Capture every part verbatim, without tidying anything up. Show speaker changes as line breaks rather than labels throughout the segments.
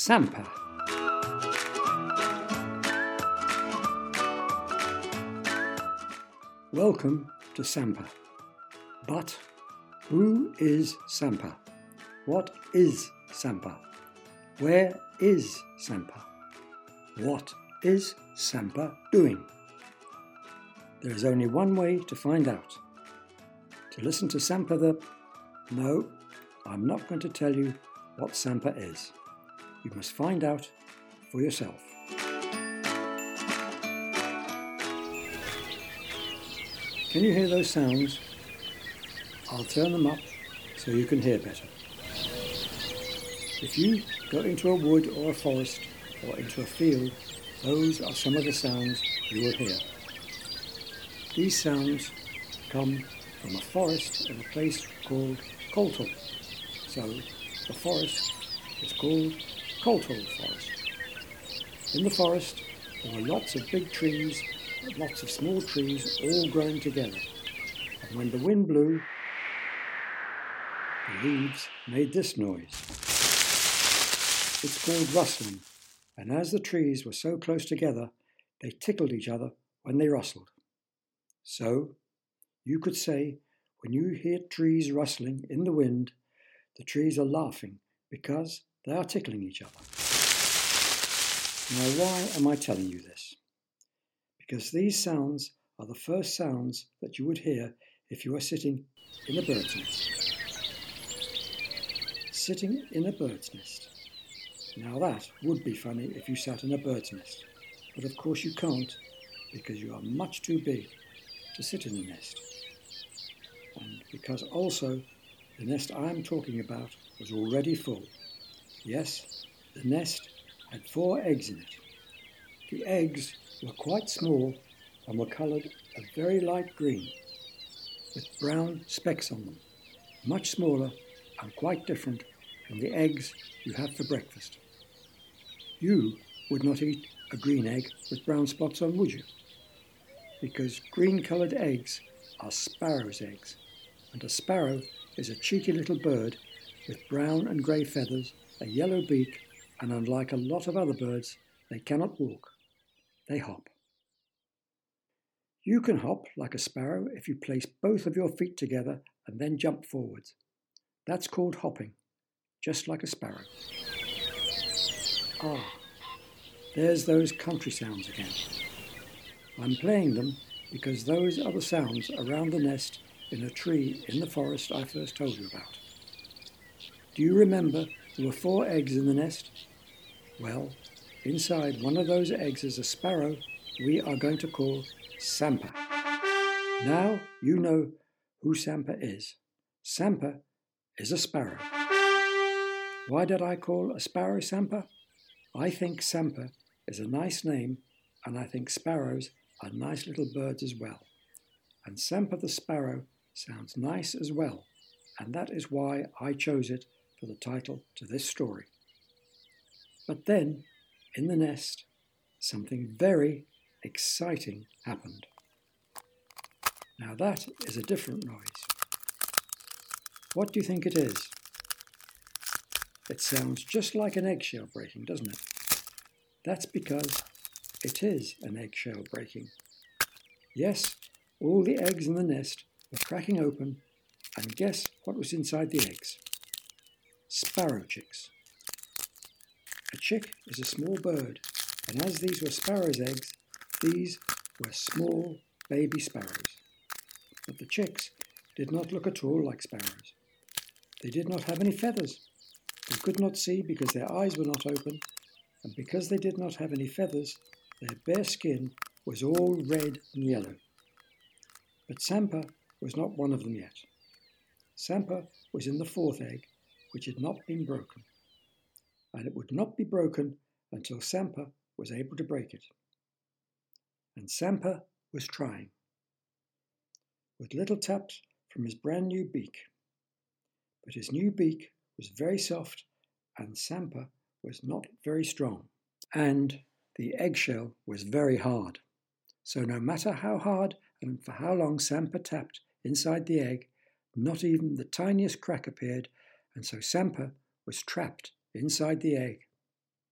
Sampa. Welcome to Sampa. But who is Sampa? What is Sampa? Where is Sampa? What is Sampa doing? There is only one way to find out. To listen to Sampa the... No, I'm not going to tell you what Sampa is. You must find out for yourself. Can you hear those sounds? I'll turn them up so you can hear better. If you go into a wood or a forest or into a field, those are some of the sounds you will hear. These sounds come from a forest in a place called Coltall. So the forest is called Coltall Forest. In the forest there were lots of big trees, lots of small trees all growing together. And when the wind blew, the leaves made this noise. It's called rustling, and as the trees were so close together, they tickled each other when they rustled. So, you could say, when you hear trees rustling in the wind, the trees are laughing because they are tickling each other. Now, why am I telling you this? Because these sounds are the first sounds that you would hear if you were sitting in a bird's nest. Sitting in a bird's nest. Now that would be funny if you sat in a bird's nest, but of course you can't because you are much too big to sit in a nest. And because also the nest I am talking about was already full. Yes, the nest had four eggs in it. The eggs were quite small and were coloured a very light green with brown specks on them, much smaller and quite different from the eggs you have for breakfast. You would not eat a green egg with brown spots on, would you? Because green-coloured eggs are sparrows' eggs, and a sparrow is a cheeky little bird with brown and grey feathers, a yellow beak, and unlike a lot of other birds, they cannot walk. They hop. You can hop like a sparrow if you place both of your feet together and then jump forwards. That's called hopping, just like a sparrow. Ah, there's those country sounds again. I'm playing them because those are the sounds around the nest in a tree in the forest I first told you about. Do you remember there were four eggs in the nest? Well, inside one of those eggs is a sparrow we are going to call Sampa. Now you know who Sampa is. Sampa is a sparrow. Why did I call a sparrow Sampa? I think Sampa is a nice name, and I think sparrows are nice little birds as well. And Sampa the sparrow sounds nice as well, and that is why I chose it for the title to this story. But then, in the nest, something very exciting happened. Now that is a different noise. What do you think it is? It sounds just like an eggshell breaking, doesn't it? That's because it is an eggshell breaking. Yes, all the eggs in the nest were cracking open, and guess what was inside the eggs? Sparrow chicks. A chick is a small bird, and as these were sparrows' eggs, these were small baby sparrows. But the chicks did not look at all like sparrows. They did not have any feathers. They could not see because their eyes were not open, and because they did not have any feathers, their bare skin was all red and yellow. But Sampa was not one of them yet. Sampa was in the fourth egg, which had not been broken. And it would not be broken until Sampa was able to break it. And Sampa was trying, with little taps from his brand new beak. But his new beak was very soft, and Sampa was not very strong. And the eggshell was very hard. So no matter how hard and for how long Sampa tapped inside the egg, not even the tiniest crack appeared, and so Sampa was trapped inside the egg.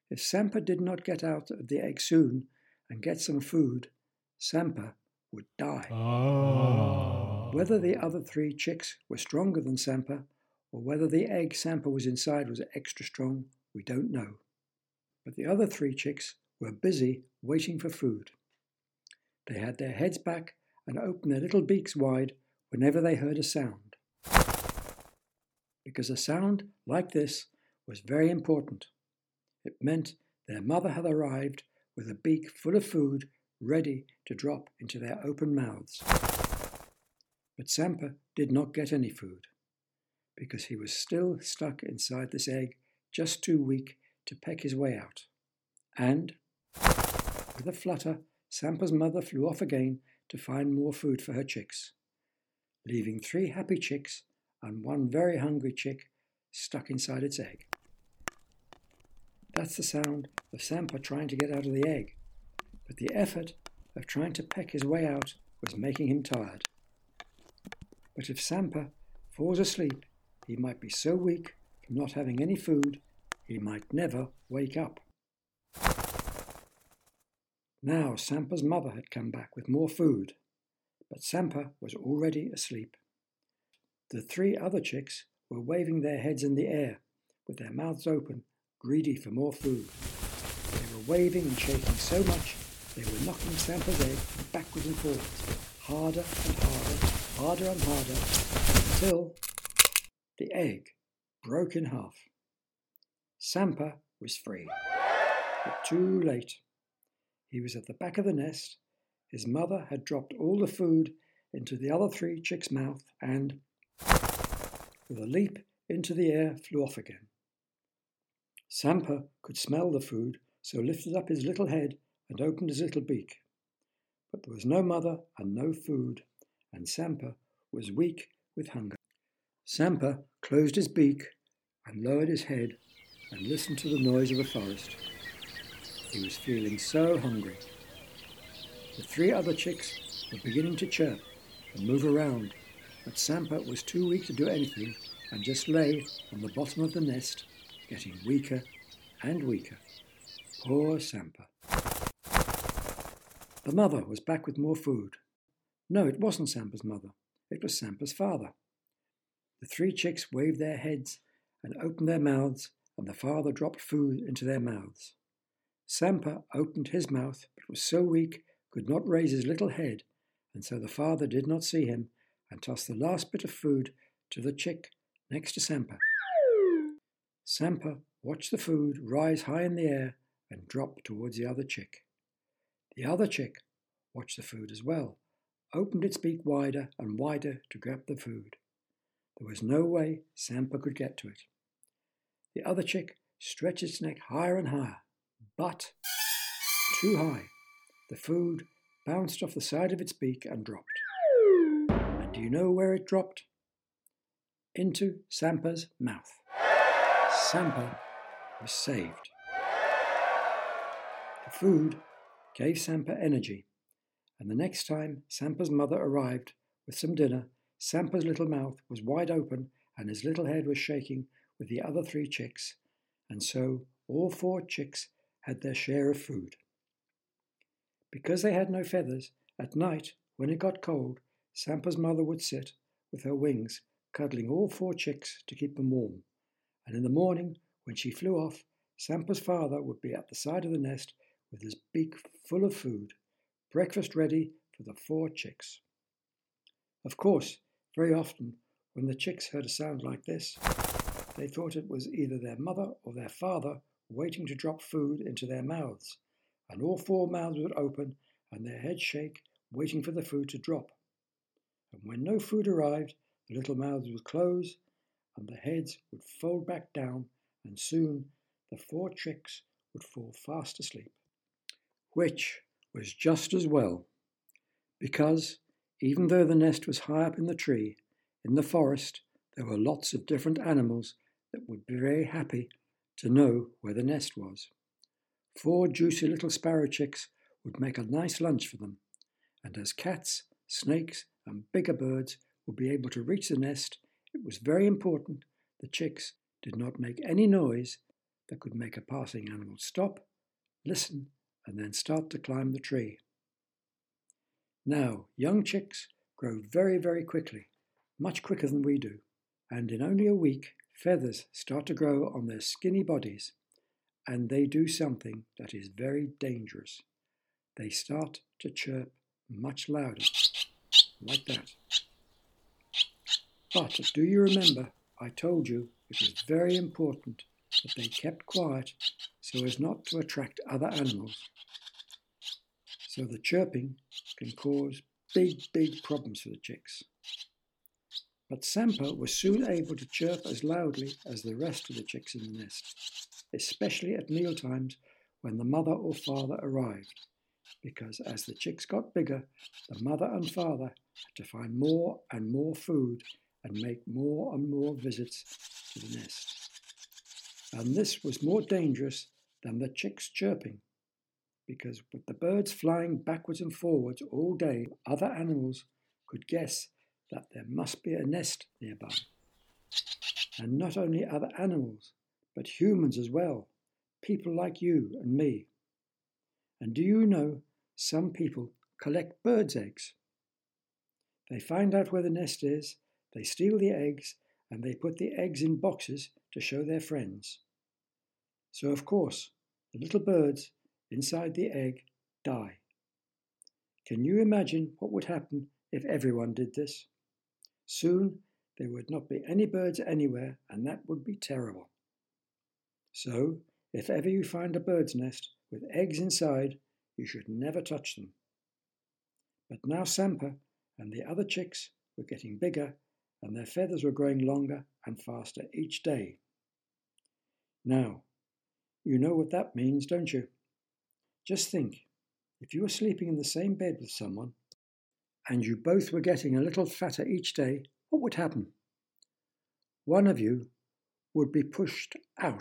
If Sampa did not get out of the egg soon and get some food, Sampa would die.
Oh.
Whether the other three chicks were stronger than Sampa, or whether the egg Sampa was inside was extra strong, we don't know. But the other three chicks were busy waiting for food. They had their heads back and opened their little beaks wide whenever they heard a sound. Because a sound like this was very important. It meant their mother had arrived with a beak full of food ready to drop into their open mouths. But Sampa did not get any food, because he was still stuck inside this egg, just too weak to peck his way out. And, with a flutter, Sampa's mother flew off again to find more food for her chicks, leaving three happy chicks and one very hungry chick stuck inside its egg. That's the sound of Sampa trying to get out of the egg, but the effort of trying to peck his way out was making him tired. But if Sampa falls asleep, he might be so weak from not having any food, he might never wake up. Now Sampa's mother had come back with more food, but Sampa was already asleep. The three other chicks were waving their heads in the air, with their mouths open, greedy for more food. They were waving and shaking so much they were knocking Sampa's egg backwards and forwards, harder and harder, harder and harder, until the egg broke in half. Sampa was free, but too late. He was at the back of the nest. His mother had dropped all the food into the other three chicks' mouth and, with a leap into the air, flew off again. Sampa could smell the food, so lifted up his little head and opened his little beak. But there was no mother and no food, and Sampa was weak with hunger. Sampa closed his beak and lowered his head and listened to the noise of the forest. He was feeling so hungry. The three other chicks were beginning to chirp and move around, but Sampa was too weak to do anything and just lay on the bottom of the nest, getting weaker and weaker. Poor Sampa. The mother was back with more food. No, it wasn't Sampa's mother. It was Sampa's father. The three chicks waved their heads and opened their mouths, and the father dropped food into their mouths. Sampa opened his mouth, but was so weak could not raise his little head, and so the father did not see him and tossed the last bit of food to the chick next to Sampa. Sampa watched the food rise high in the air and drop towards the other chick. The other chick watched the food as well, opened its beak wider and wider to grab the food. There was no way Sampa could get to it. The other chick stretched its neck higher and higher, but too high. The food bounced off the side of its beak and dropped. And do you know where it dropped? Into Sampa's mouth. Sampa was saved. The food gave Sampa energy, and the next time Sampa's mother arrived with some dinner, Sampa's little mouth was wide open and his little head was shaking with the other three chicks, and so all four chicks had their share of food. Because they had no feathers, at night, when it got cold, Sampa's mother would sit with her wings, cuddling all four chicks to keep them warm, and in the morning, when she flew off, Sampa's father would be at the side of the nest with his beak full of food, breakfast ready for the four chicks. Of course, very often, when the chicks heard a sound like this, they thought it was either their mother or their father waiting to drop food into their mouths, and all four mouths would open and their heads shake, waiting for the food to drop. And when no food arrived, the little mouths would close and the heads would fold back down, and soon the four chicks would fall fast asleep. Which was just as well, because even though the nest was high up in the tree, in the forest there were lots of different animals that would be very happy to know where the nest was. Four juicy little sparrow chicks would make a nice lunch for them, and as cats, snakes, and bigger birds would be able to reach the nest, it was very important the chicks did not make any noise that could make a passing animal stop, listen, and then start to climb the tree. Now, young chicks grow very, very quickly, much quicker than we do, and in only a week, feathers start to grow on their skinny bodies, and they do something that is very dangerous. They start to chirp much louder, like that. But do you remember I told you it was very important that they kept quiet so as not to attract other animals? So the chirping can cause big, big problems for the chicks. But Sampa was soon able to chirp as loudly as the rest of the chicks in the nest, especially at meal times when the mother or father arrived, because as the chicks got bigger, the mother and father had to find more and more food and make more and more visits to the nest. And this was more dangerous than the chicks chirping, because with the birds flying backwards and forwards all day, other animals could guess that there must be a nest nearby. And not only other animals, but humans as well, people like you and me. And do you know, some people collect birds' eggs. They find out where the nest is, they steal the eggs, and they put the eggs in boxes to show their friends. So of course, the little birds inside the egg die. Can you imagine what would happen if everyone did this? Soon there would not be any birds anywhere, and that would be terrible. So, if ever you find a bird's nest with eggs inside, you should never touch them. But now Sampa and the other chicks were getting bigger, and their feathers were growing longer and faster each day. Now, you know what that means, don't you? Just think, if you were sleeping in the same bed with someone, and you both were getting a little fatter each day, what would happen? One of you would be pushed out.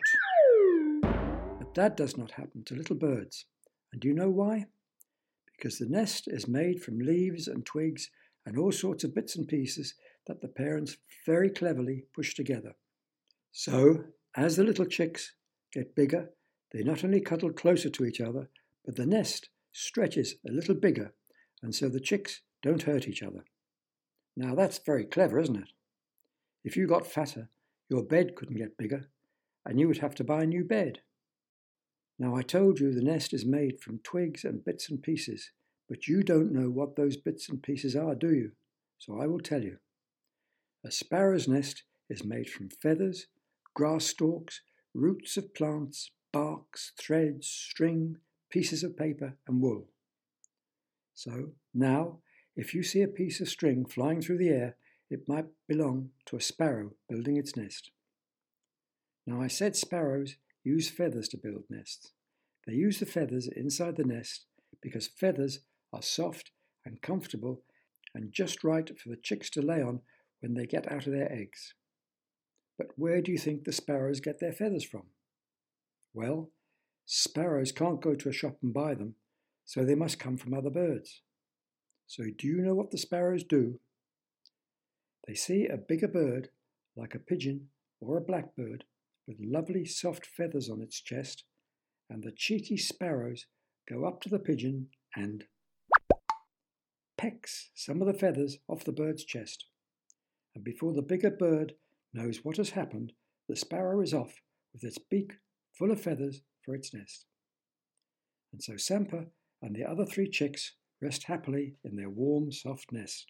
But that does not happen to little birds. And do you know why? Because the nest is made from leaves and twigs and all sorts of bits and pieces that the parents very cleverly push together. So, as the little chicks get bigger, they not only cuddle closer to each other, but the nest stretches a little bigger, and so the chicks don't hurt each other. Now that's very clever, isn't it? If you got fatter, your bed couldn't get bigger, and you would have to buy a new bed. Now I told you the nest is made from twigs and bits and pieces, but you don't know what those bits and pieces are, do you? So I will tell you. A sparrow's nest is made from feathers, grass stalks, roots of plants, barks, threads, string, pieces of paper and wool. So now, if you see a piece of string flying through the air, it might belong to a sparrow building its nest. Now I said sparrows use feathers to build nests. They use the feathers inside the nest because feathers are soft and comfortable and just right for the chicks to lay on when they get out of their eggs. But where do you think the sparrows get their feathers from? Well, sparrows can't go to a shop and buy them, so they must come from other birds. So do you know what the sparrows do? They see a bigger bird, like a pigeon or a blackbird, with lovely soft feathers on its chest, and the cheeky sparrows go up to the pigeon and pecks some of the feathers off the bird's chest. And before the bigger bird knows what has happened, the sparrow is off with its beak full of feathers for its nest. And so Sampa and the other three chicks rest happily in their warm, soft nest.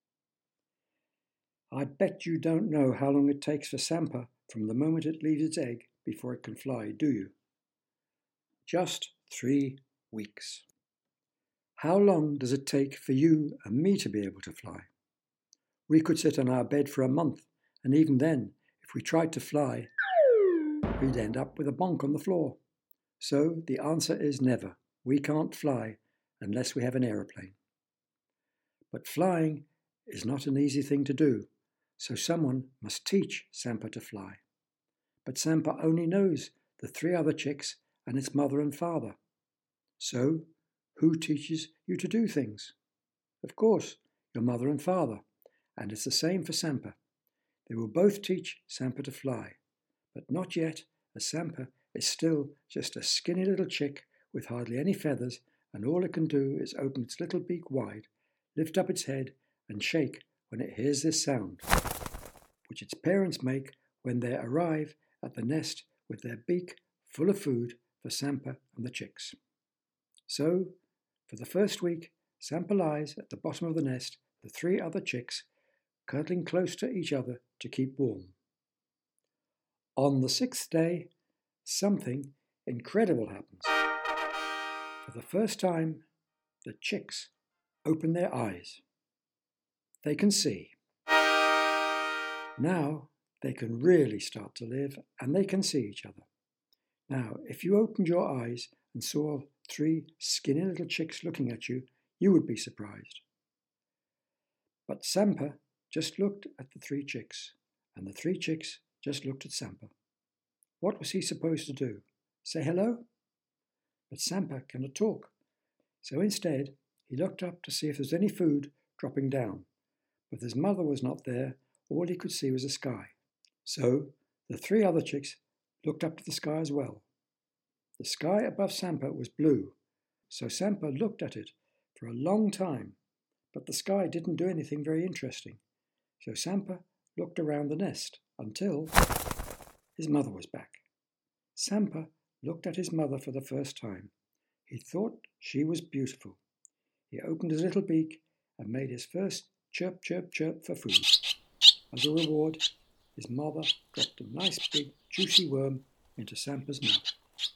I bet you don't know how long it takes for Sampa from the moment it leaves its egg before it can fly, do you? Just three weeks. How long does it take for you and me to be able to fly? We could sit on our bed for a month, and even then, if we tried to fly, we'd end up with a bonk on the floor. So the answer is never. We can't fly unless we have an aeroplane. But flying is not an easy thing to do, so someone must teach Sampa to fly. But Sampa only knows the three other chicks and its mother and father. So, who teaches you to do things? Of course, your mother and father, and it's the same for Sampa. They will both teach Sampa to fly, but not yet, as Sampa is still just a skinny little chick with hardly any feathers, and all it can do is open its little beak wide, lift up its head, and shake when it hears this sound, which its parents make when they arrive at the nest with their beak full of food for Sampa and the chicks. So, for the first week, Sampa lies at the bottom of the nest with the three other chicks, cuddling close to each other to keep warm. On the sixth day, something incredible happens. For the first time, the chicks open their eyes. They can see. Now they can really start to live, and they can see each other. Now, if you opened your eyes and saw three skinny little chicks looking at you, you would be surprised. But Sampa just looked at the three chicks, and the three chicks just looked at Sampa. What was he supposed to do? Say hello? But Sampa cannot talk, so instead he looked up to see if there was any food dropping down. But his mother was not there, all he could see was the sky. So the three other chicks looked up to the sky as well. The sky above Sampa was blue, so Sampa looked at it for a long time, but the sky didn't do anything very interesting. So Sampa looked around the nest until his mother was back. Sampa looked at his mother for the first time. He thought she was beautiful. He opened his little beak and made his first chirp, chirp, chirp for food. As a reward, his mother dropped a nice big juicy worm into Sampa's mouth.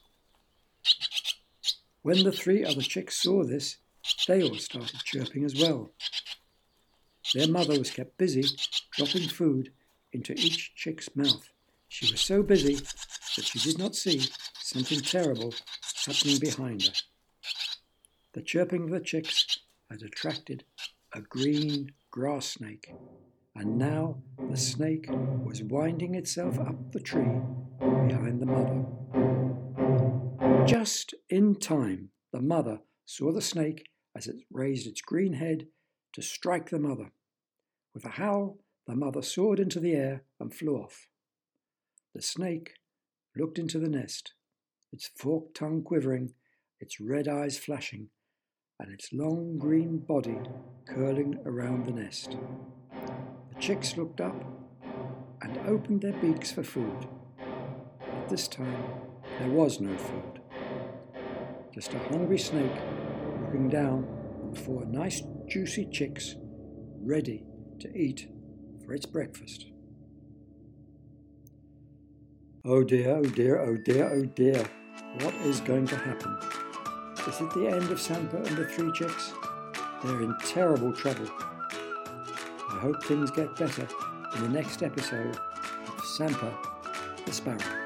When the three other chicks saw this, they all started chirping as well. Their mother was kept busy dropping food into each chick's mouth. She was so busy that she did not see something terrible happening behind her. The chirping of the chicks had attracted a green grass snake, and now the snake was winding itself up the tree behind the mother. Just in time, the mother saw the snake as it raised its green head to strike the mother. With a howl, the mother soared into the air and flew off. The snake looked into the nest, its forked tongue quivering, its red eyes flashing, and its long green body curling around the nest. The chicks looked up and opened their beaks for food. But this time there was no food. Just a hungry snake looking down on four nice juicy chicks ready to eat for its breakfast. Oh dear, oh dear, oh dear, oh dear. What is going to happen? Is it the end of Sampa and the three chicks? They're in terrible trouble. I hope things get better in the next episode of Sampa the Sparrow.